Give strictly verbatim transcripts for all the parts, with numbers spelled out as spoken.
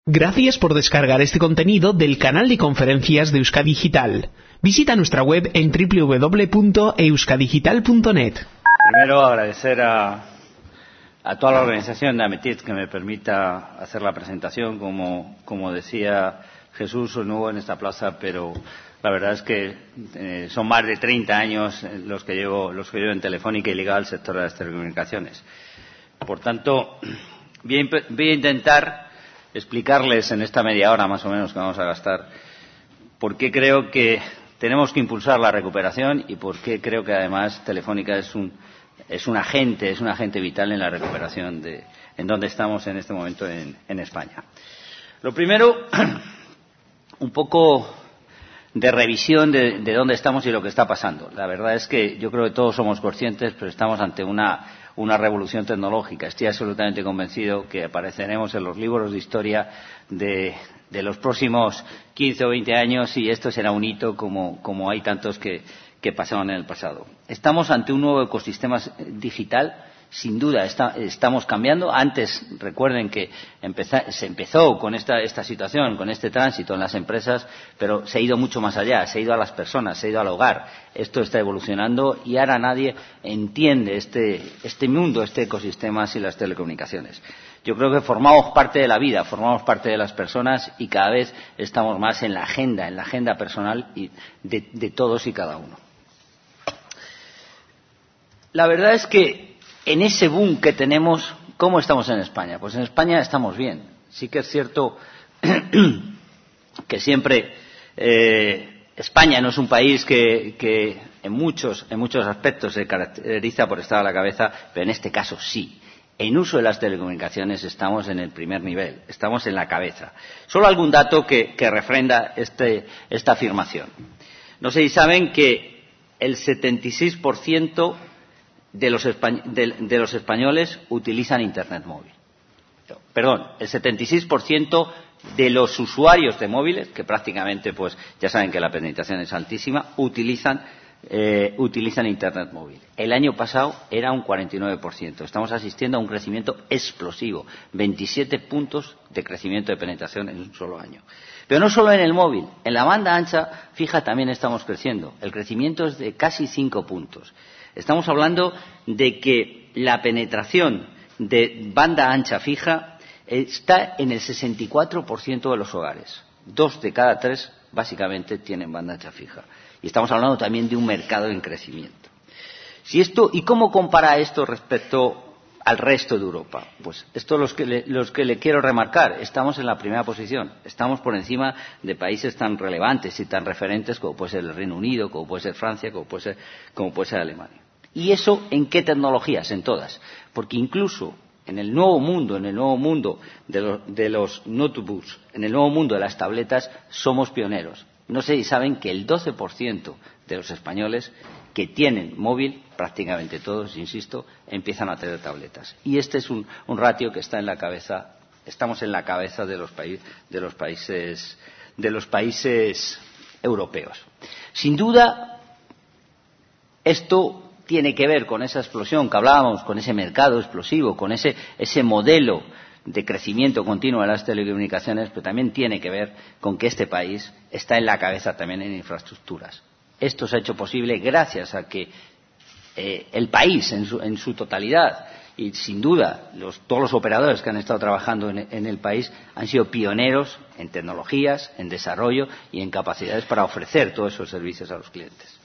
Gracias por descargar este contenido del canal de conferencias de Euskadi Digital. Visita nuestra web en doble u doble u doble u punto euskadigital punto net. Primero, agradecer a, a toda la organización de Ametit que me permita hacer la presentación. Como, como decía Jesús, soy nuevo en esta plaza, pero la verdad es que eh, son más de treinta años los que llevo, los que llevo en Telefónica y ligado al sector de las telecomunicaciones. Por tanto, voy a, voy a intentar explicarles en esta media hora más o menos que vamos a gastar por qué creo que tenemos que impulsar la recuperación y por qué creo que además Telefónica es un es un agente es un agente vital en la recuperación de en donde estamos en este momento en, en España. Lo primero, un poco de revisión de, de dónde estamos y lo que está pasando. La verdad es que yo creo que todos somos conscientes, pero estamos ante una una revolución tecnológica. Estoy absolutamente convencido que apareceremos en los libros de historia de, de los próximos quince o veinte años y esto será un hito como, como hay tantos que, que pasaron en el pasado. Estamos ante un nuevo ecosistema digital. Sin duda, está, estamos cambiando. Antes, recuerden que empezó, se empezó con esta, esta situación, con este tránsito en las empresas, pero se ha ido mucho más allá, se ha ido a las personas, se ha ido al hogar. Esto está evolucionando y ahora nadie entiende este, este mundo, este ecosistema sin las telecomunicaciones. Yo creo que formamos parte de la vida, formamos parte de las personas y cada vez estamos más en la agenda, en la agenda personal y de, de todos y cada uno. La verdad es que en ese boom que tenemos, ¿cómo estamos en España? Pues en España estamos bien. Sí que es cierto que siempre eh, España no es un país que, que en muchos, en muchos aspectos se caracteriza por estar a la cabeza, pero en este caso sí. En uso de las telecomunicaciones estamos en el primer nivel, estamos en la cabeza. Solo algún dato que, que refrenda este, esta afirmación. No sé si saben que el setenta y seis por ciento De los, de, de los españoles utilizan Internet móvil. Perdón, el setenta y seis por ciento de los usuarios de móviles, que prácticamente, pues, ya saben que la penetración es altísima, utilizan, eh, utilizan Internet móvil. El año pasado era un cuarenta y nueve por ciento. Estamos asistiendo a un crecimiento explosivo, veintisiete puntos de crecimiento de penetración en un solo año. Pero no solo en el móvil, en la banda ancha fija también estamos creciendo. El crecimiento es de casi cinco puntos. Estamos hablando de que la penetración de banda ancha fija está en el sesenta y cuatro por ciento de los hogares. Dos de cada tres, básicamente, tienen banda ancha fija. Y estamos hablando también de un mercado en crecimiento. Si esto, ¿y cómo compara esto respecto al resto de Europa? Pues esto los que le, los que le quiero remarcar. Estamos en la primera posición. Estamos por encima de países tan relevantes y tan referentes como puede ser el Reino Unido, como puede ser Francia, como puede ser, como puede ser Alemania. ¿Y eso en qué tecnologías? En todas. Porque incluso en el nuevo mundo, en el nuevo mundo de, lo, de los notebooks, en el nuevo mundo de las tabletas, somos pioneros. No sé si saben que el doce por ciento de los españoles que tienen móvil, prácticamente todos, insisto, empiezan a tener tabletas. Y este es un, un ratio que está en la cabeza, estamos en la cabeza de los, paí, de los países, de los países europeos. Sin duda, esto tiene que ver con esa explosión que hablábamos, con ese mercado explosivo, con ese, ese modelo de crecimiento continuo de las telecomunicaciones, pero también tiene que ver con que este país está en la cabeza también en infraestructuras. Esto se ha hecho posible gracias a que eh, el país en su, en su totalidad y sin duda los, todos los operadores que han estado trabajando en, en el país han sido pioneros en tecnologías, en desarrollo y en capacidades para ofrecer todos esos servicios a los clientes.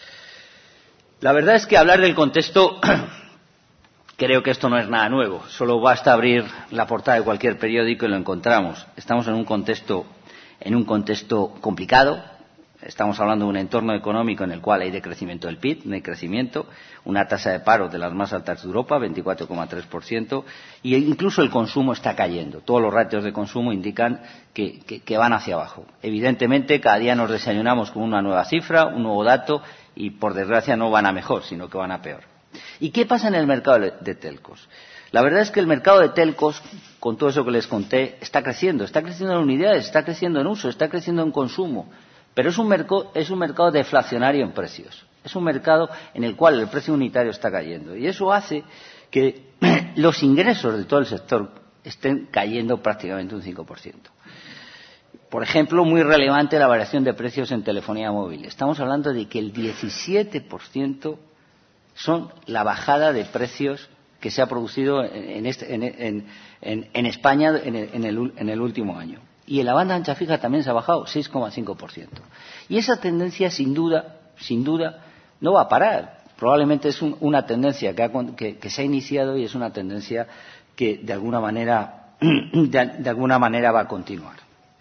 La verdad es que hablar del contexto, creo que esto no es nada nuevo. Solo basta abrir la portada de cualquier periódico y lo encontramos. Estamos en un contexto, en un contexto complicado. Estamos hablando de un entorno económico en el cual hay decrecimiento del P I B, de crecimiento, una tasa de paro de las más altas de Europa, veinticuatro coma tres por ciento, y incluso el consumo está cayendo. Todos los ratios de consumo indican que, que, que van hacia abajo. Evidentemente, cada día nos desayunamos con una nueva cifra, un nuevo dato, y por desgracia no van a mejor, sino que van a peor. ¿Y qué pasa en el mercado de telcos? La verdad es que el mercado de telcos, con todo eso que les conté, está creciendo. Está creciendo en unidades, está creciendo en uso, está creciendo en consumo. Pero es un, mercado, es un mercado deflacionario en precios. Es un mercado en el cual el precio unitario está cayendo. Y eso hace que los ingresos de todo el sector estén cayendo prácticamente un cinco por ciento. Por ejemplo, muy relevante la variación de precios en telefonía móvil. Estamos hablando de que el diecisiete por ciento son la bajada de precios que se ha producido en, este, en, en, en, en España en el, en, el, en el último año. Y en la banda ancha fija también se ha bajado seis coma cinco por ciento. Y esa tendencia, sin duda, sin duda, no va a parar. Probablemente es un, una tendencia que, ha, que, que se ha iniciado y es una tendencia que de alguna manera, de, de alguna manera va a continuar.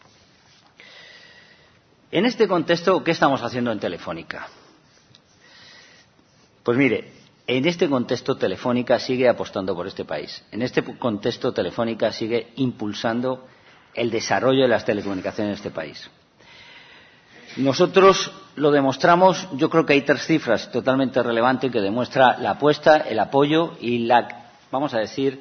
En este contexto, ¿qué estamos haciendo en Telefónica? Pues mire, en este contexto Telefónica sigue apostando por este país. En este contexto Telefónica sigue impulsando el desarrollo de las telecomunicaciones en este país. Nosotros lo demostramos, yo creo que hay tres cifras totalmente relevantes que demuestran la apuesta, el apoyo y la, vamos a decir,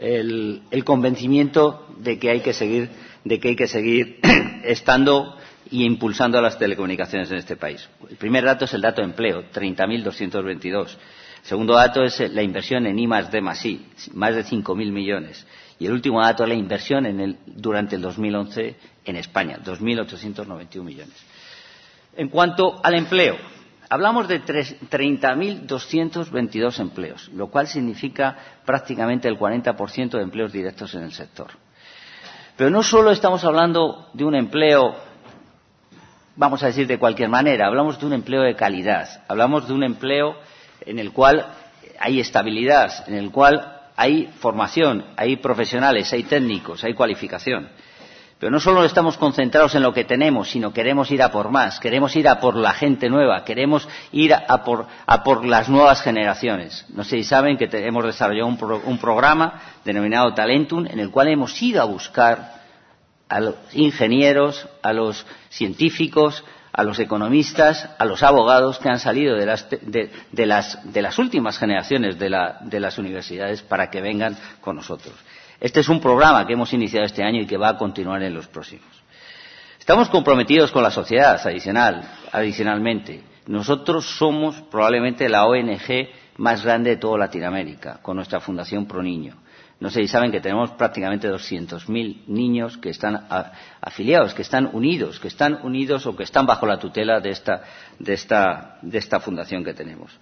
el, el convencimiento de que hay que seguir, de que hay que seguir estando y impulsando las telecomunicaciones en este país. El primer dato es el dato de empleo, treinta mil doscientos veintidós. El segundo dato es la inversión en I más D más I, más de cinco mil millones. Y el último dato es la inversión en el, durante el dos mil once en España, dos mil ochocientos noventa y uno millones. En cuanto al empleo, hablamos de treinta mil doscientos veintidós empleos, lo cual significa prácticamente el cuarenta por ciento de empleos directos en el sector. Pero no solo estamos hablando de un empleo, vamos a decir de cualquier manera, hablamos de un empleo de calidad, hablamos de un empleo en el cual hay estabilidad, en el cual hay formación, hay profesionales, hay técnicos, hay cualificación. Pero no solo estamos concentrados en lo que tenemos, sino queremos ir a por más, queremos ir a por la gente nueva, queremos ir a por, a por las nuevas generaciones. No sé si saben que te, hemos desarrollado un, pro, un programa denominado Talentum, en el cual hemos ido a buscar a los ingenieros, a los científicos, a los economistas, a los abogados que han salido de las, de, de las, de las últimas generaciones de, la, de las universidades para que vengan con nosotros. Este es un programa que hemos iniciado este año y que va a continuar en los próximos. Estamos comprometidos con la sociedad adicional, adicionalmente. Nosotros somos probablemente la O N G más grande de toda Latinoamérica, con nuestra Fundación ProNiño. No sé si saben que tenemos prácticamente doscientos mil niños que están a, afiliados, que están unidos, que están unidos o que están bajo la tutela de esta, de esta, de esta fundación que tenemos.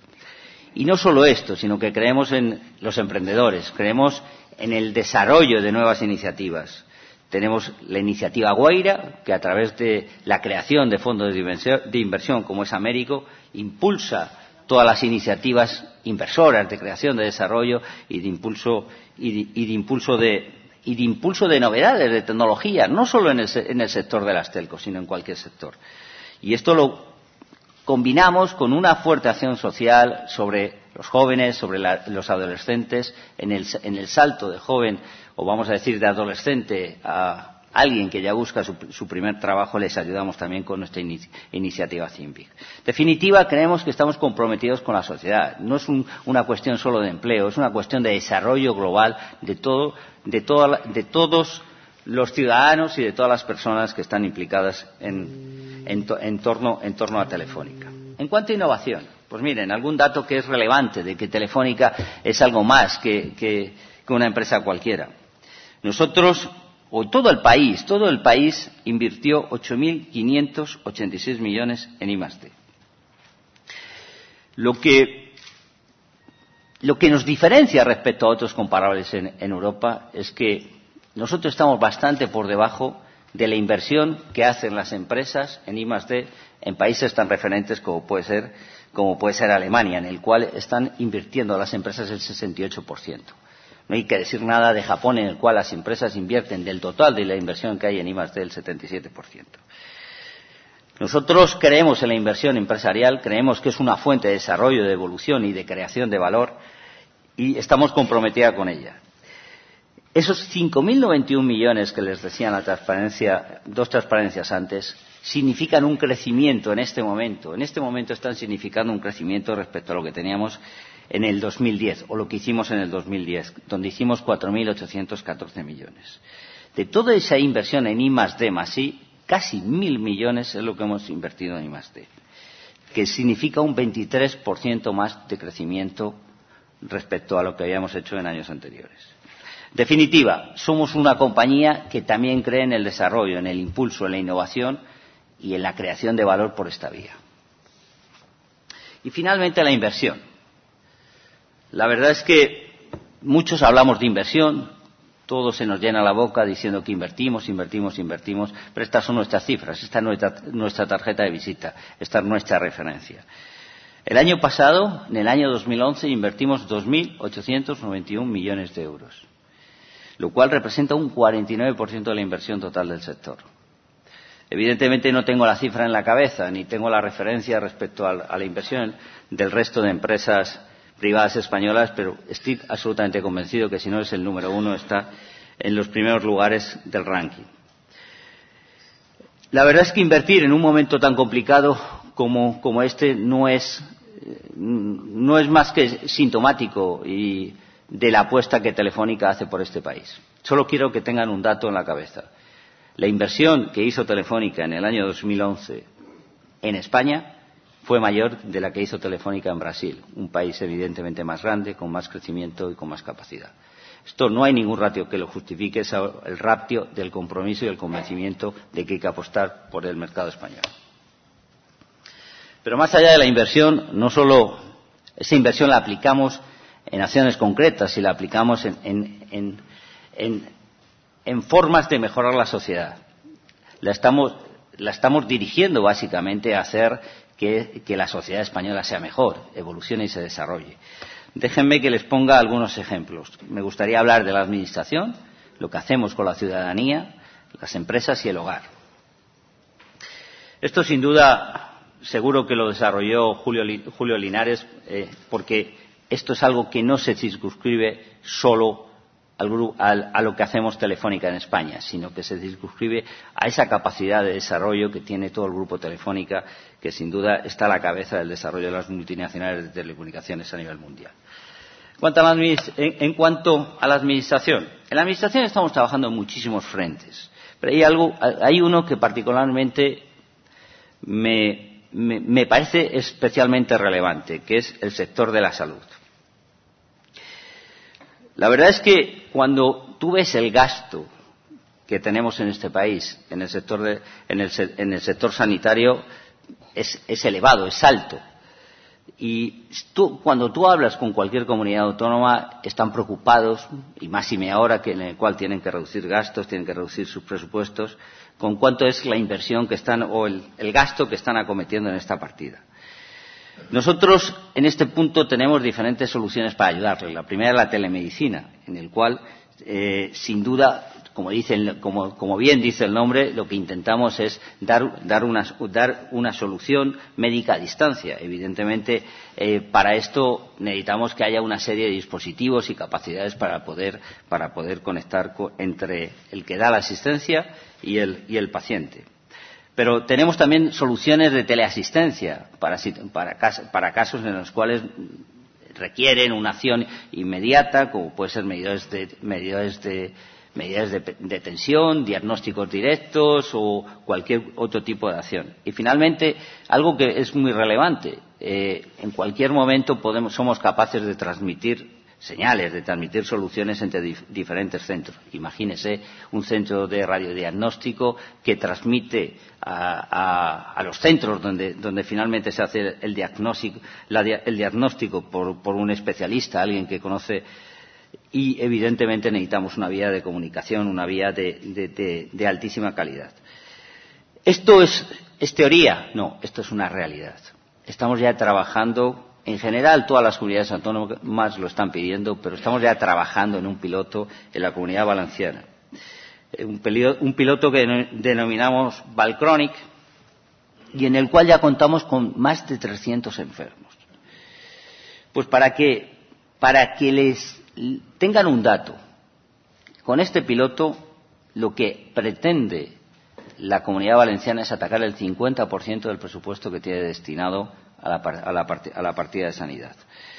Y no solo esto, sino que creemos en los emprendedores, creemos en el desarrollo de nuevas iniciativas. Tenemos la iniciativa Guaira, que a través de la creación de fondos de inversión como es Américo, impulsa todas las iniciativas inversoras de creación, de desarrollo y de impulso y de, y de impulso de y de impulso de novedades, de tecnología, no solo en el, en el sector de las telcos, sino en cualquier sector. Y esto lo combinamos con una fuerte acción social sobre los jóvenes, sobre la, los adolescentes, en el, en el salto de joven, o vamos a decir de adolescente a alguien que ya busca su, su primer trabajo, les ayudamos también con nuestra inici, iniciativa Cinvic. En definitiva, creemos que estamos comprometidos con la sociedad. No es un, una cuestión solo de empleo, es una cuestión de desarrollo global de, todo, de, toda, de todos los ciudadanos y de todas las personas que están implicadas en, en, to, en, torno, en torno a Telefónica. En cuanto a innovación, pues miren, algún dato que es relevante de que Telefónica es algo más que, que, que una empresa cualquiera. Nosotros, o todo el país, todo el país invirtió ocho mil quinientos ochenta y seis millones en I más D. Lo que, lo que nos diferencia respecto a otros comparables en, en Europa es que nosotros estamos bastante por debajo de la inversión que hacen las empresas en I más D en países tan referentes como puede ser, como puede ser Alemania, en el cual están invirtiendo las empresas el sesenta y ocho por ciento. No hay que decir nada de Japón, en el cual las empresas invierten del total de la inversión que hay en I más D el setenta y siete por ciento. Nosotros creemos en la inversión empresarial, creemos que es una fuente de desarrollo, de evolución y de creación de valor y estamos comprometidos con ella. Esos cinco mil noventa y uno millones que les decía en la transparencia, dos transparencias antes, significan un crecimiento en este momento. En este momento están significando un crecimiento respecto a lo que teníamos en el dos mil diez, o lo que hicimos en el dos mil diez, donde hicimos cuatro mil ochocientos catorce millones. De toda esa inversión en I más D más I, casi mil millones es lo que hemos invertido en I más D, que significa un veintitrés por ciento más de crecimiento respecto a lo que habíamos hecho en años anteriores. definitiva, somos una compañía que también cree en el desarrollo, en el impulso, en la innovación y en la creación de valor por esta vía. Y finalmente la inversión. La verdad es que muchos hablamos de inversión, todo se nos llena la boca diciendo que invertimos, invertimos, invertimos, pero estas son nuestras cifras, esta es nuestra, nuestra tarjeta de visita, esta es nuestra referencia. El año pasado, en el año dos mil once, invertimos dos mil ochocientos noventa y uno millones de euros, lo cual representa un cuarenta y nueve por ciento de la inversión total del sector. Evidentemente no tengo la cifra en la cabeza, ni tengo la referencia respecto a la inversión del resto de empresas privadas españolas, pero estoy absolutamente convencido que si no es el número uno, está en los primeros lugares del ranking. La verdad es que invertir en un momento tan complicado como, como este no es, no es más que sintomático y de la apuesta que Telefónica hace por este país. Solo quiero que tengan un dato en la cabeza. La inversión que hizo Telefónica en el año dos mil once en España fue mayor de la que hizo Telefónica en Brasil, un país evidentemente más grande, con más crecimiento y con más capacidad. Esto no hay ningún ratio que lo justifique, es el ratio del compromiso y el convencimiento de que hay que apostar por el mercado español. Pero más allá de la inversión, no solo esa inversión la aplicamos en acciones concretas y la aplicamos en, en, en, en, en formas de mejorar la sociedad. La estamos, la estamos dirigiendo básicamente a hacer que, que la sociedad española sea mejor, evolucione y se desarrolle. Déjenme que les ponga algunos ejemplos. Me gustaría hablar de la administración, lo que hacemos con la ciudadanía, las empresas y el hogar. Esto, sin duda, seguro que lo desarrolló Julio, Julio Linares, eh, porque esto es algo que no se circunscribe solo al, al, a lo que hacemos Telefónica en España, sino que se circunscribe a esa capacidad de desarrollo que tiene todo el grupo Telefónica, que sin duda está a la cabeza del desarrollo de las multinacionales de telecomunicaciones a nivel mundial. En cuanto a la, en, en cuanto a la administración, en la administración estamos trabajando en muchísimos frentes, pero hay, algo, hay uno que particularmente me, me, me parece especialmente relevante, que es el sector de la salud. La verdad es que cuando tú ves el gasto que tenemos en este país, en el sector, de, en el, en el sector sanitario, es, es elevado, es alto. Y tú, cuando tú hablas con cualquier comunidad autónoma, están preocupados, y más y me ahora que en el cual tienen que reducir gastos, tienen que reducir sus presupuestos, con cuánto es la inversión que están, o el, el gasto que están acometiendo en esta partida. Nosotros, en este punto, tenemos diferentes soluciones para ayudarles. La primera es la telemedicina, en el cual, eh, sin duda, como, dice, como, como bien dice el nombre, lo que intentamos es dar, dar, una, dar una solución médica a distancia. Evidentemente, eh, para esto necesitamos que haya una serie de dispositivos y capacidades para poder, para poder conectar con, entre el que da la asistencia y el, y el paciente. Pero tenemos también soluciones de teleasistencia para, para, para casos en los cuales requieren una acción inmediata, como puede ser medidas de, medidas de, medidas de, de tensión, diagnósticos directos o cualquier otro tipo de acción. Y finalmente, algo que es muy relevante, eh, en cualquier momento podemos, somos capaces de transmitir señales, de transmitir soluciones entre dif diferentes centros. Imagínese un centro de radiodiagnóstico que transmite a, a, a los centros donde, donde finalmente se hace el diagnóstico, la, el diagnóstico por, por un especialista, alguien que conoce, y evidentemente necesitamos una vía de comunicación, una vía de, de, de, de altísima calidad. ¿Esto es, es teoría? No, esto es una realidad. Estamos ya trabajando. En general, todas las comunidades autónomas lo están pidiendo, pero estamos ya trabajando en un piloto en la Comunidad Valenciana. Un, un piloto que denominamos Valcronic y en el cual ya contamos con más de trescientos enfermos. Pues para que, para que les tengan un dato, con este piloto lo que pretende la Comunidad Valenciana es atacar el cincuenta por ciento del presupuesto que tiene destinado a la, a la, a la partida de sanidad.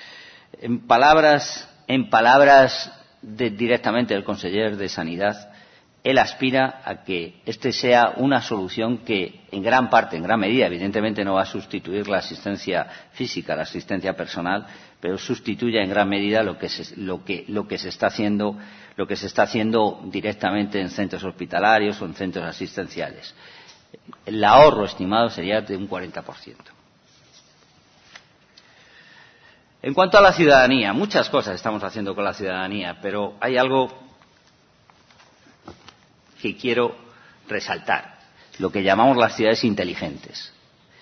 En palabras, en palabras de, directamente del conseller de Sanidad, él aspira a que este sea una solución que en gran parte, en gran medida, evidentemente no va a sustituir la asistencia física, la asistencia personal, pero sustituya en gran medida lo que se, lo que, lo que se está haciendo, lo que se está haciendo directamente en centros hospitalarios o en centros asistenciales. El ahorro estimado sería de un cuarenta por ciento. En cuanto a la ciudadanía, muchas cosas estamos haciendo con la ciudadanía, pero hay algo que quiero resaltar, lo que llamamos las ciudades inteligentes.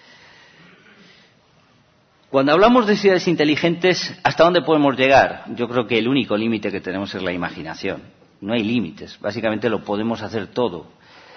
Cuando hablamos de ciudades inteligentes, ¿hasta dónde podemos llegar? Yo creo que el único límite que tenemos es la imaginación. No hay límites, básicamente lo podemos hacer todo.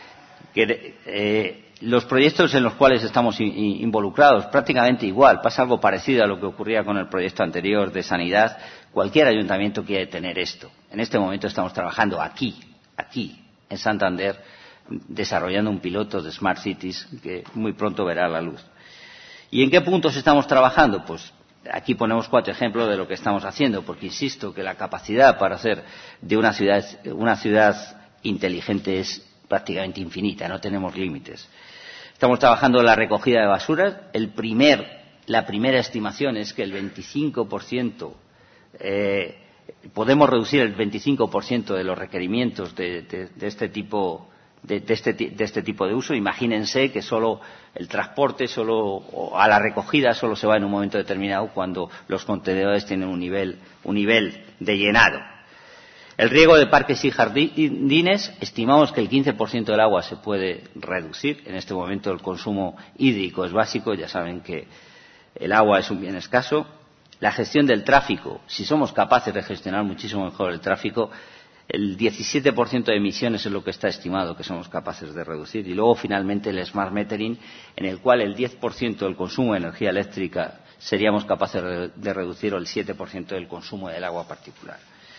Que, eh, los proyectos en los cuales estamos in, in, involucrados, prácticamente igual, pasa algo parecido a lo que ocurría con el proyecto anterior de sanidad. Cualquier ayuntamiento quiere tener esto. En este momento estamos trabajando aquí, aquí, en Santander, desarrollando un piloto de Smart Cities que muy pronto verá la luz. ¿Y en qué puntos estamos trabajando? Pues aquí ponemos cuatro ejemplos de lo que estamos haciendo, porque insisto que la capacidad para hacer de una ciudad una ciudad inteligente es prácticamente infinita, no tenemos límites. Estamos trabajando en la recogida de basuras. El primer, la primera estimación es que el veinticinco por ciento eh, podemos reducir el veinticinco por ciento de los requerimientos de, de, de este tipo de, de, este, de este tipo de uso. Imagínense que solo el transporte, solo o a la recogida, solo se va en un momento determinado cuando los contenedores tienen un nivel, un nivel de llenado. El riego de parques y jardines, estimamos que el quince por ciento del agua se puede reducir. En este momento el consumo hídrico es básico, ya saben que el agua es un bien escaso. La gestión del tráfico, si somos capaces de gestionar muchísimo mejor el tráfico, el diecisiete por ciento de emisiones es lo que está estimado que somos capaces de reducir. Y luego, finalmente, el Smart Metering, en el cual el diez por ciento del consumo de energía eléctrica seríamos capaces de reducir, o el siete por ciento del consumo del agua particular.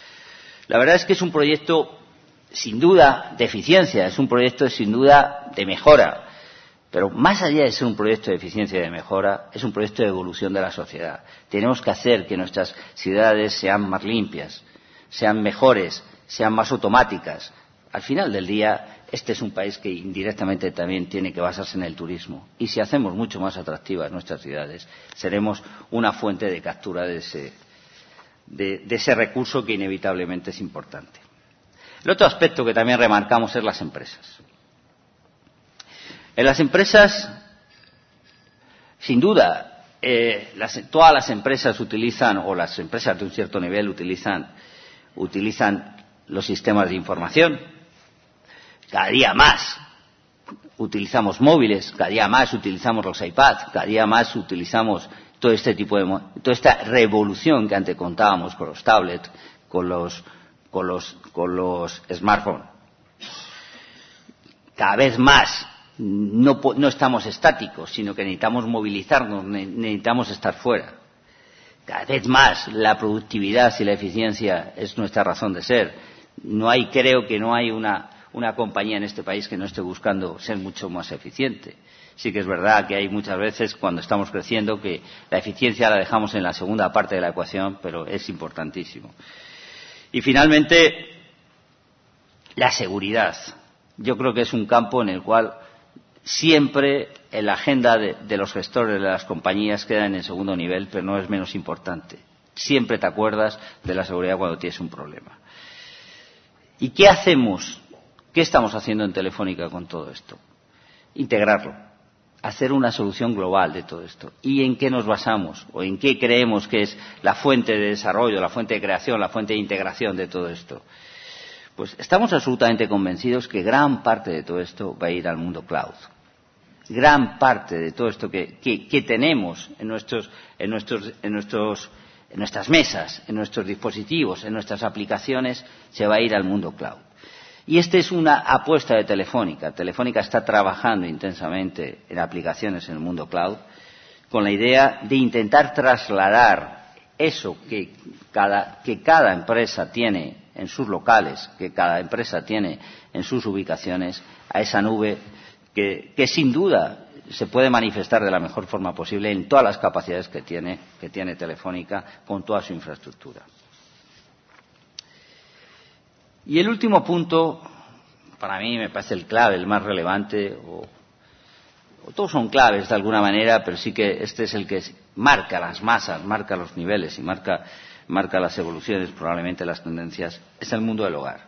La verdad es que es un proyecto, sin duda, de eficiencia, es un proyecto, sin duda, de mejora. Pero más allá de ser un proyecto de eficiencia y de mejora, es un proyecto de evolución de la sociedad. Tenemos que hacer que nuestras ciudades sean más limpias, sean mejores, sean más automáticas. Al final del día, este es un país que indirectamente también tiene que basarse en el turismo. Y si hacemos mucho más atractivas nuestras ciudades, seremos una fuente de captura de ese, de, de ese recurso que inevitablemente es importante. El otro aspecto que también remarcamos es las empresas. En las empresas, sin duda, eh, las, todas las empresas utilizan, o las empresas de un cierto nivel utilizan, utilizan los sistemas de información. Cada día más utilizamos móviles, cada día más utilizamos los iPads, cada día más utilizamos todo este tipo de, toda esta revolución que antes contábamos con los tablets, con los, con los, con los smartphones. Cada vez más No, no estamos estáticos, sino que necesitamos movilizarnos, necesitamos estar fuera. Cada vez más la productividad y la eficiencia es nuestra razón de ser. No hay, creo que no hay una, una compañía en este país que no esté buscando ser mucho más eficiente. Sí que es verdad que hay muchas veces cuando estamos creciendo que la eficiencia la dejamos en la segunda parte de la ecuación, pero es importantísimo. Y finalmente, la seguridad. Yo creo que es un campo en el cual siempre en la agenda de, de los gestores de las compañías quedan en segundo nivel, pero no es menos importante. Siempre te acuerdas de la seguridad cuando tienes un problema. ¿Y qué hacemos? ¿Qué estamos haciendo en Telefónica con todo esto? Integrarlo, hacer una solución global de todo esto. ¿Y en qué nos basamos? ¿O en qué creemos que es la fuente de desarrollo, la fuente de creación, la fuente de integración de todo esto? Pues estamos absolutamente convencidos que gran parte de todo esto va a ir al mundo cloud. Gran parte de todo esto que, que, que tenemos en, nuestros, en, nuestros, en, nuestros, en nuestras mesas, en nuestros dispositivos, en nuestras aplicaciones, se va a ir al mundo cloud. Y esta es una apuesta de Telefónica. Telefónica está trabajando intensamente en aplicaciones en el mundo cloud con la idea de intentar trasladar eso que cada, que cada empresa tiene en sus locales, que cada empresa tiene en sus ubicaciones, a esa nube que, que sin duda se puede manifestar de la mejor forma posible en todas las capacidades que tiene, que tiene Telefónica con toda su infraestructura. Y el último punto, para mí me parece el clave, el más relevante, o, o todos son claves de alguna manera, pero sí que este es el que marca las masas, marca los niveles y marca, marca las evoluciones, probablemente las tendencias, es el mundo del hogar.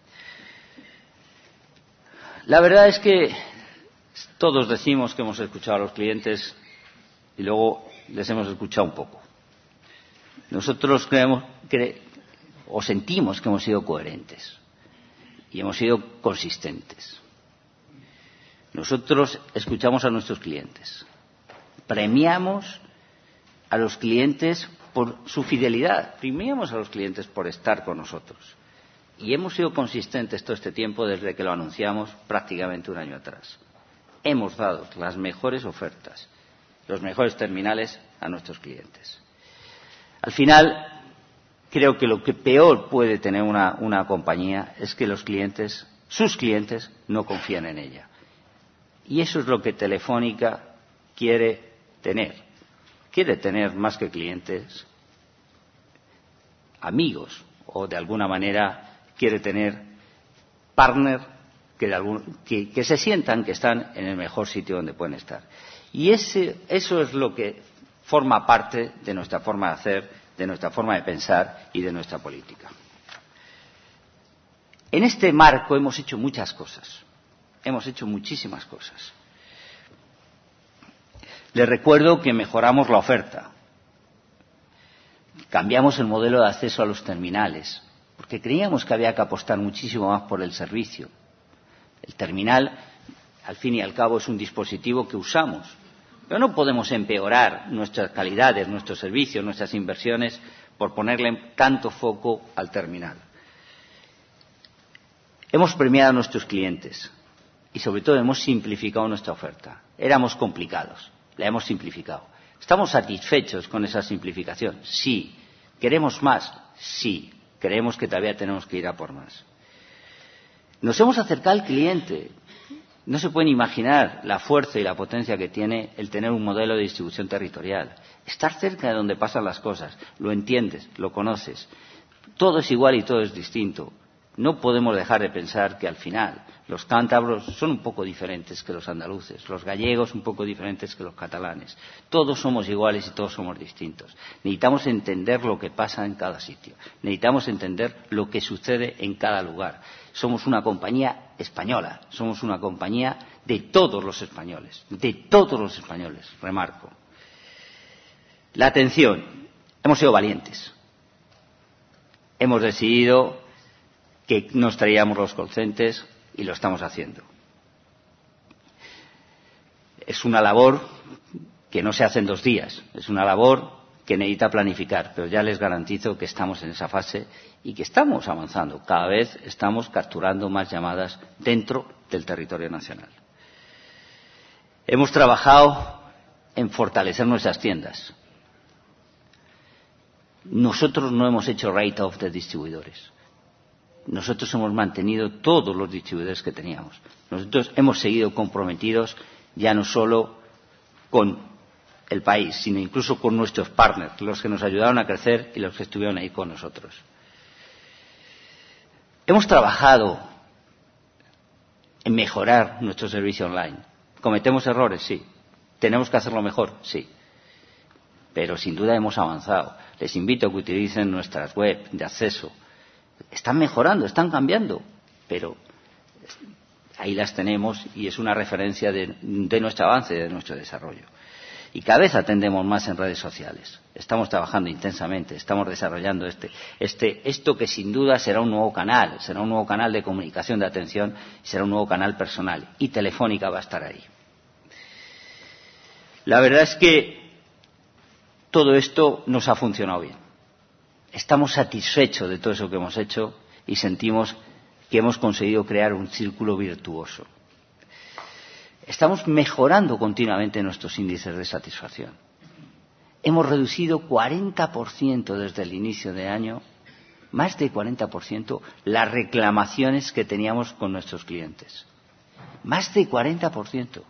La verdad es que todos decimos que hemos escuchado a los clientes y luego les hemos escuchado un poco. Nosotros creemos que, o sentimos que hemos sido coherentes y hemos sido consistentes. Nosotros escuchamos a nuestros clientes, premiamos a los clientes por su fidelidad, premiamos a los clientes por estar con nosotros. Y hemos sido consistentes todo este tiempo desde que lo anunciamos prácticamente un año atrás. Hemos dado las mejores ofertas, los mejores terminales a nuestros clientes. Al final, creo que lo que peor puede tener una, una compañía es que los clientes, sus clientes, no confían en ella. Y eso es lo que Telefónica quiere tener. Quiere tener más que clientes, amigos, o de alguna manera quiere tener partners que, de algún, que, que se sientan que están en el mejor sitio donde pueden estar. Y ese, eso es lo que forma parte de nuestra forma de hacer, de nuestra forma de pensar y de nuestra política. En este marco hemos hecho muchas cosas. Hemos hecho muchísimas cosas. Les recuerdo que mejoramos la oferta. Cambiamos el modelo de acceso a los terminales, porque creíamos que había que apostar muchísimo más por el servicio. El terminal, al fin y al cabo, es un dispositivo que usamos, pero no podemos empeorar nuestras calidades, nuestros servicios, nuestras inversiones por ponerle tanto foco al terminal. Hemos premiado a nuestros clientes y, sobre todo, hemos simplificado nuestra oferta. Éramos complicados, la hemos simplificado. ¿Estamos satisfechos con esa simplificación? Sí. ¿Queremos más? Sí. Creemos que todavía tenemos que ir a por más. Nos hemos acercado al cliente. No se pueden imaginar la fuerza y la potencia que tiene el tener un modelo de distribución territorial. Estar cerca de donde pasan las cosas. Lo entiendes, lo conoces. Todo es igual y todo es distinto. No podemos dejar de pensar que al final los cántabros son un poco diferentes que los andaluces, los gallegos un poco diferentes que los catalanes. Todos somos iguales y todos somos distintos. Necesitamos entender lo que pasa en cada sitio. Necesitamos entender lo que sucede en cada lugar. Somos una compañía española, somos una compañía de todos los españoles, de todos los españoles, remarco. La atención. Hemos sido valientes. Hemos decidido que nos traíamos los call centers y lo estamos haciendo. Es una labor que no se hace en dos días, es una labor que necesita planificar, pero ya les garantizo que estamos en esa fase y que estamos avanzando. Cada vez estamos capturando más llamadas dentro del territorio nacional. Hemos trabajado en fortalecer nuestras tiendas. Nosotros no hemos hecho write-off de distribuidores. Nosotros hemos mantenido todos los distribuidores que teníamos. Nosotros hemos seguido comprometidos ya no solo con el país, sino incluso con nuestros partners, los que nos ayudaron a crecer y los que estuvieron ahí con nosotros. Hemos trabajado en mejorar nuestro servicio online. ¿Cometemos errores? Sí. ¿Tenemos que hacerlo mejor? Sí. Pero sin duda hemos avanzado. Les invito a que utilicen nuestras web de acceso. Están mejorando, están cambiando, pero ahí las tenemos y es una referencia de, de nuestro avance, de nuestro desarrollo. Y cada vez atendemos más en redes sociales. Estamos trabajando intensamente, estamos desarrollando este, este, esto que sin duda será un nuevo canal, será un nuevo canal de comunicación, de atención, será un nuevo canal personal. Y Telefónica va a estar ahí. La verdad es que todo esto nos ha funcionado bien. Estamos satisfechos de todo eso que hemos hecho y sentimos que hemos conseguido crear un círculo virtuoso. Estamos mejorando continuamente nuestros índices de satisfacción. Hemos reducido cuarenta por ciento desde el inicio de año, más de cuarenta por ciento, las reclamaciones que teníamos con nuestros clientes. Más de cuarenta por ciento.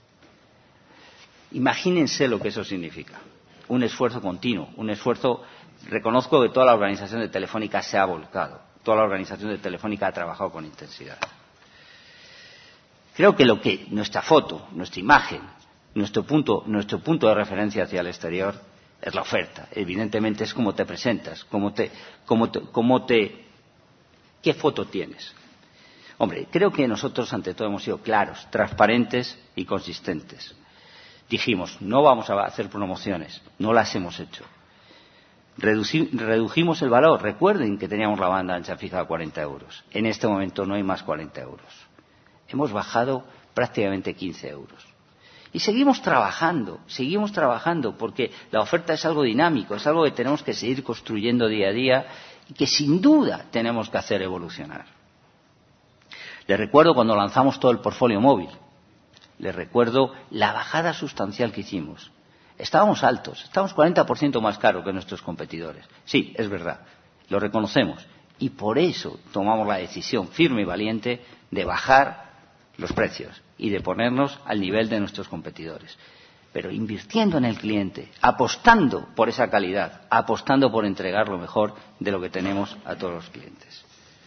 Imagínense lo que eso significa. Un esfuerzo continuo, un esfuerzo. Reconozco que toda la organización de Telefónica se ha volcado, toda la organización de Telefónica ha trabajado con intensidad. Creo que lo que nuestra foto, nuestra imagen, nuestro punto, nuestro punto de referencia hacia el exterior es la oferta. Evidentemente es cómo te presentas, cómo te, cómo te, cómo te, qué foto tienes. Hombre, creo que nosotros ante todo hemos sido claros, transparentes y consistentes. Dijimos, no vamos a hacer promociones, no las hemos hecho. Reduci, redujimos el valor. Recuerden que teníamos la banda ancha fija a cuarenta euros. En este momento no hay más cuarenta euros. Hemos bajado prácticamente quince euros. Y seguimos trabajando, seguimos trabajando, porque la oferta es algo dinámico, es algo que tenemos que seguir construyendo día a día y que sin duda tenemos que hacer evolucionar. Les recuerdo cuando lanzamos todo el portfolio móvil, les recuerdo la bajada sustancial que hicimos. Estábamos altos, estábamos cuarenta por ciento más caros que nuestros competidores. Sí, es verdad, lo reconocemos. Y por eso tomamos la decisión firme y valiente de bajar los precios y de ponernos al nivel de nuestros competidores. Pero invirtiendo en el cliente, apostando por esa calidad, apostando por entregar lo mejor de lo que tenemos a todos los clientes.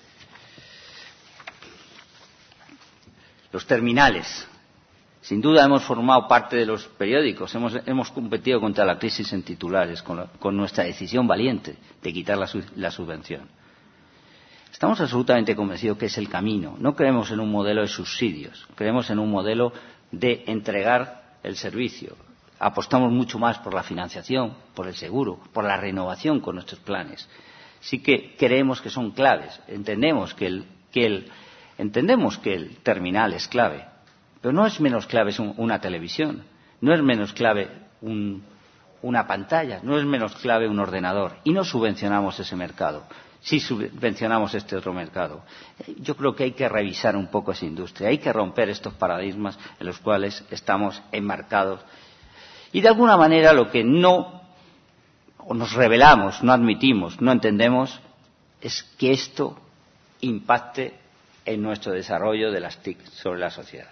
Los terminales. Sin duda hemos formado parte de los periódicos, hemos, hemos competido contra la crisis en titulares con, la, con nuestra decisión valiente de quitar la, la subvención. Estamos absolutamente convencidos que es el camino. No creemos en un modelo de subsidios, creemos en un modelo de entregar el servicio. Apostamos mucho más por la financiación, por el seguro, por la renovación con nuestros planes. Sí que creemos que son claves. Entendemos que el, que el, entendemos que el terminal es clave, pero no es menos clave una televisión, no es menos clave un, una pantalla, no es menos clave un ordenador. Y no subvencionamos ese mercado. Si subvencionamos este otro mercado. Yo creo que hay que revisar un poco esa industria, hay que romper estos paradigmas en los cuales estamos enmarcados. Y de alguna manera lo que no o nos rebelamos, no admitimos, no entendemos, es que esto impacte en nuestro desarrollo de las T I C sobre la sociedad.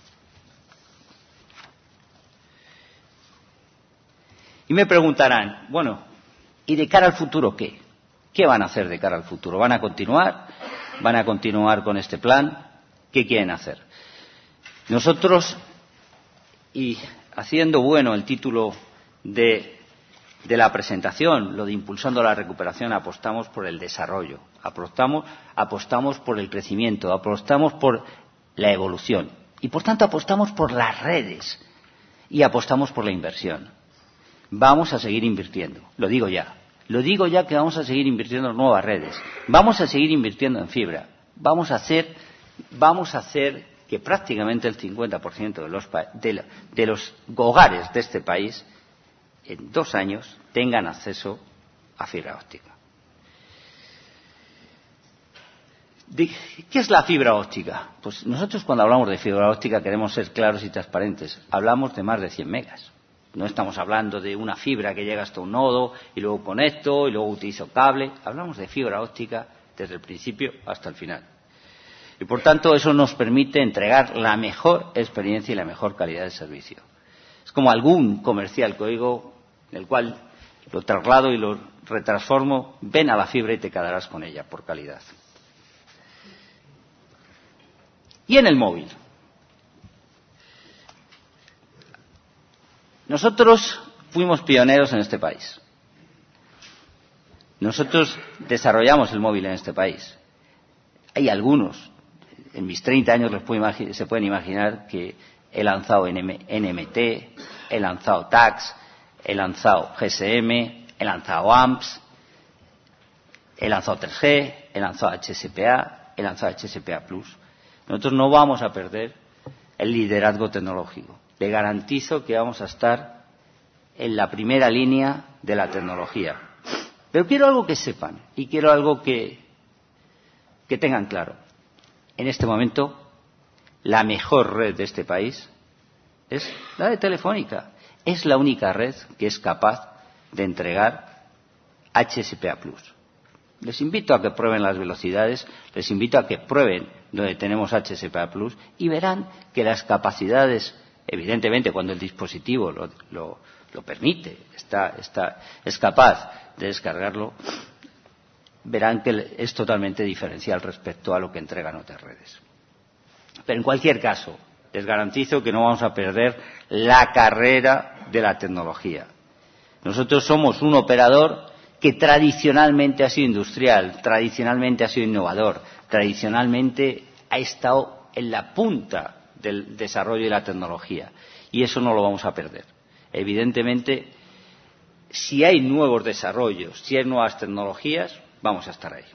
Y me preguntarán, bueno, ¿y de cara al futuro qué? ¿Qué van a hacer de cara al futuro? ¿Van a continuar? ¿Van a continuar con este plan? ¿Qué quieren hacer? Nosotros, y haciendo bueno el título de, de la presentación, lo de impulsando la recuperación, apostamos por el desarrollo, apostamos, apostamos por el crecimiento, apostamos por la evolución y, por tanto, apostamos por las redes y apostamos por la inversión. Vamos a seguir invirtiendo, lo digo ya. Lo digo ya que vamos a seguir invirtiendo en nuevas redes, vamos a seguir invirtiendo en fibra, vamos a hacer, vamos a hacer que prácticamente el cincuenta por ciento de los, de, de los hogares de este país en dos años tengan acceso a fibra óptica. ¿Qué es la fibra óptica? Pues nosotros cuando hablamos de fibra óptica queremos ser claros y transparentes. Hablamos de más de cien megas. No estamos hablando de una fibra que llega hasta un nodo y luego conecto y luego utilizo cable. Hablamos de fibra óptica desde el principio hasta el final. Y por tanto eso nos permite entregar la mejor experiencia y la mejor calidad de servicio. Es como algún comercial que oigo en el cual lo traslado y lo retransformo. Ven a la fibra y te quedarás con ella por calidad. Y en el móvil. Nosotros fuimos pioneros en este país. Nosotros desarrollamos el móvil en este país. Hay algunos, en mis treinta años les puedo imagi- se pueden imaginar que he lanzado N M T, he lanzado tags, he lanzado G S M, he lanzado A M P S, he lanzado tres G, he lanzado H S P A, he lanzado H S P A plus. Nosotros no vamos a perder el liderazgo tecnológico. Le garantizo que vamos a estar en la primera línea de la tecnología. Pero quiero algo que sepan y quiero algo que, que tengan claro. En este momento, la mejor red de este país es la de Telefónica. Es la única red que es capaz de entregar H S P A plus. Les invito a que prueben las velocidades, les invito a que prueben donde tenemos H S P A plus y verán que las capacidades, evidentemente cuando el dispositivo lo, lo, lo permite, está, está, es capaz de descargarlo, verán que es totalmente diferencial respecto a lo que entregan otras redes. Pero en cualquier caso, les garantizo que no vamos a perder la carrera de la tecnología. Nosotros somos un operador que tradicionalmente ha sido industrial, tradicionalmente ha sido innovador, tradicionalmente ha estado en la punta del desarrollo de la tecnología. Y eso no lo vamos a perder. Evidentemente, si hay nuevos desarrollos, si hay nuevas tecnologías, vamos a estar ahí.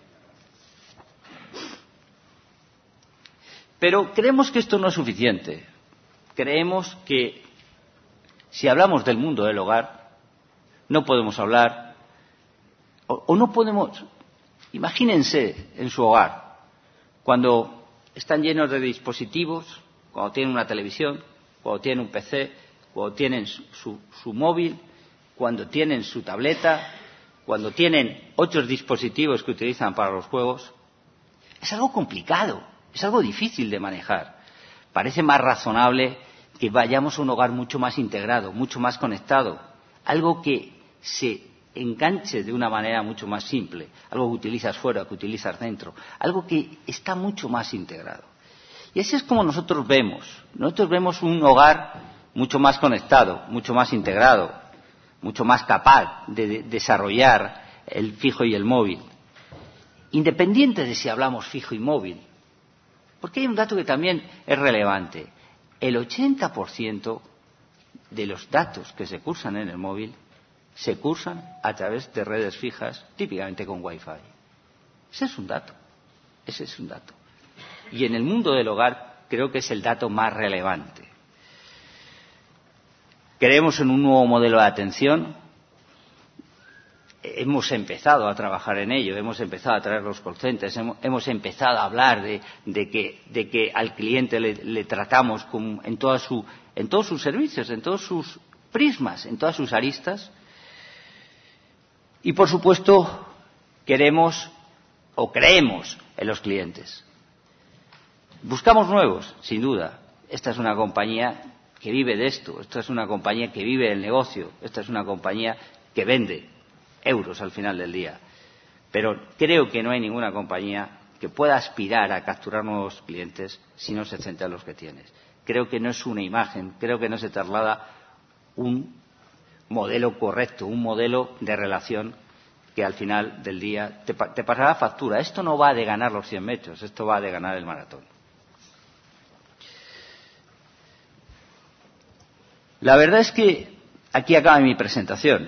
Pero creemos que esto no es suficiente. Creemos que si hablamos del mundo del hogar, no podemos hablar, o, o no podemos, imagínense en su hogar, cuando están llenos de dispositivos, cuando tienen una televisión, cuando tienen un P C, cuando tienen su, su, su móvil, cuando tienen su tableta, cuando tienen otros dispositivos que utilizan para los juegos. Es algo complicado, es algo difícil de manejar. Parece más razonable que vayamos a un hogar mucho más integrado, mucho más conectado, algo que se enganche de una manera mucho más simple, algo que utilizas fuera, que utilizas dentro, algo que está mucho más integrado. Y así es como nosotros vemos. Nosotros vemos un hogar mucho más conectado, mucho más integrado, mucho más capaz de, de desarrollar el fijo y el móvil. Independiente de si hablamos fijo y móvil. Porque hay un dato que también es relevante. El ochenta por ciento de los datos que se cursan en el móvil se cursan a través de redes fijas, típicamente con Wi-Fi. Ese es un dato. Ese es un dato. Y en el mundo del hogar creo que es el dato más relevante. Creemos en un nuevo modelo de atención. Hemos empezado a trabajar en ello, hemos empezado a traer los call centers, hemos, hemos empezado a hablar de, de, que, de que al cliente le, le tratamos con, en, toda su, en todos sus servicios, en todos sus prismas, en todas sus aristas. Y, por supuesto, queremos o creemos en los clientes. Buscamos nuevos, sin duda. Esta es una compañía que vive de esto, esta es una compañía que vive del negocio, esta es una compañía que vende euros al final del día. Pero creo que no hay ninguna compañía que pueda aspirar a capturar nuevos clientes si no se centra en los que tienes. Creo que no es una imagen, creo que no se traslada un modelo correcto, un modelo de relación que al final del día te, te pasará factura. Esto no va de ganar los cien metros, esto va de ganar el maratón. La verdad es que aquí acaba mi presentación.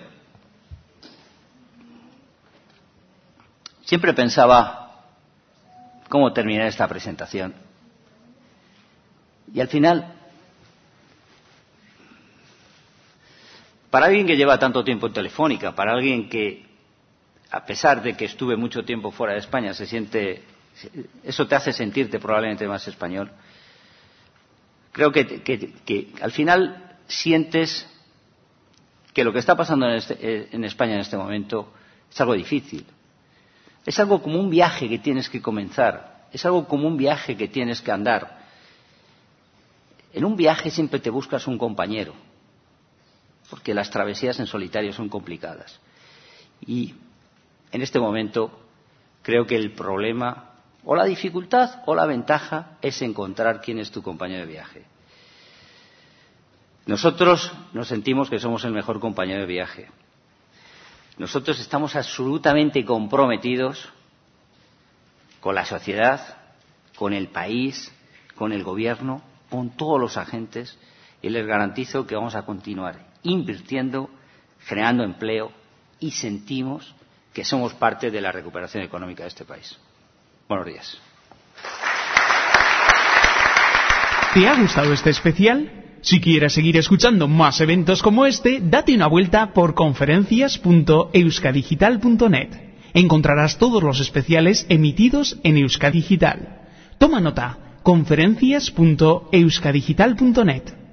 Siempre pensaba cómo terminar esta presentación. Y al final, para alguien que lleva tanto tiempo en Telefónica, para alguien que, a pesar de que estuve mucho tiempo fuera de España, se siente, eso te hace sentirte probablemente más español. Creo que, que, que al final sientes que lo que está pasando en, este, en España en este momento es algo difícil. Es algo como un viaje que tienes que comenzar. Es algo como un viaje que tienes que andar. En un viaje siempre te buscas un compañero, porque las travesías en solitario son complicadas. Y en este momento creo que el problema, o la dificultad, o la ventaja, es encontrar quién es tu compañero de viaje. Nosotros nos sentimos que somos el mejor compañero de viaje. Nosotros estamos absolutamente comprometidos con la sociedad, con el país, con el gobierno, con todos los agentes, y les garantizo que vamos a continuar invirtiendo, generando empleo, y sentimos que somos parte de la recuperación económica de este país. Buenos días. ¿Te ha gustado este especial? Si quieres seguir escuchando más eventos como este, date una vuelta por conferencias punto euskadigital punto net. Encontrarás todos los especiales emitidos en Euskadigital. Toma nota, conferencias punto euskadigital punto net.